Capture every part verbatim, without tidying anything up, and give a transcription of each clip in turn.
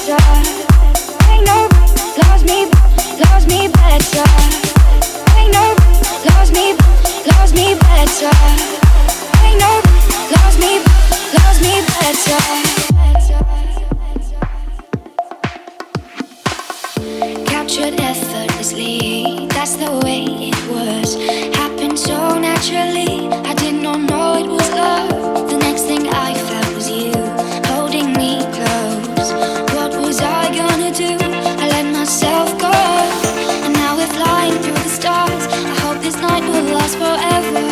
better. Ain't no loves me, loves me better. Ain't no loves me, loves me better. Ain't no loves me, loves me better. Captured effortlessly, that's the way it was. Happened so naturally, I did not know it was love. The next thing I felt was you holding me close. What was I gonna do? I let myself go, and now we're flying through the stars. I hope this night will last forever.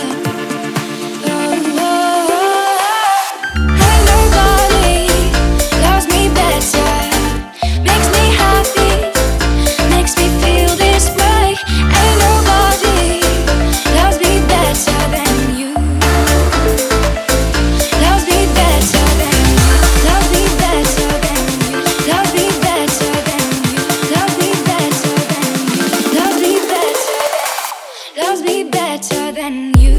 Oh, oh, oh. Ain't nobody loves me better. Makes me happy, makes me feel this way. Ain't nobody loves me better than you. Loves me better than you. Loves me better than you. Loves me better than you. Loves me better than you. Loves me better. Loves me better than you.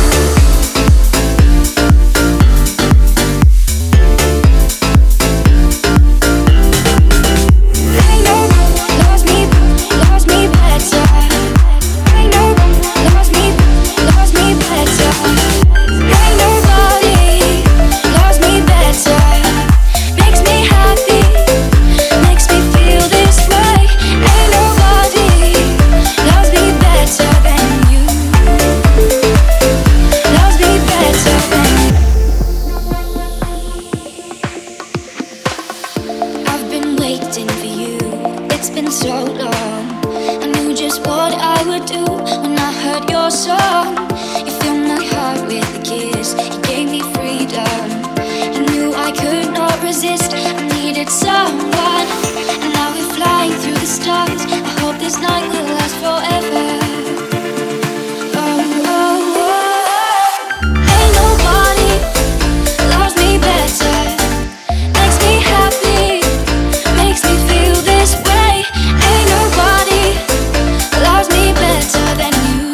Waiting for you, it's been so long. I knew just what I would do when I heard your song. You filled my heart with a kiss, you gave me freedom. You knew I could not resist, I needed someone. And now we're flying through the stars. I hope this night will last forever. Oh, oh, oh. Ain't nobody loves me better. Makes me happy, makes me feel this way. Ain't nobody loves me better than you.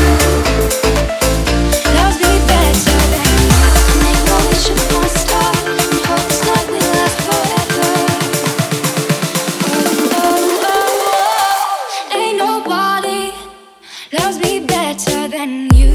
Loves me better than you. I make a wish upon a star and hope this night will last forever. Oh, oh, oh, oh. Ain't nobody loves me better than you.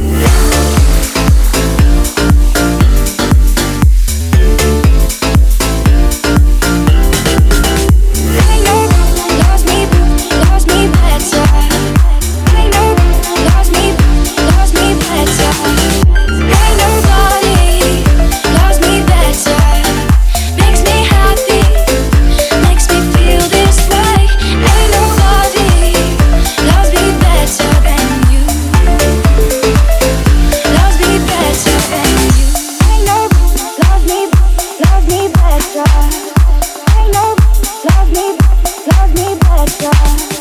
Ain't no love me, love me better.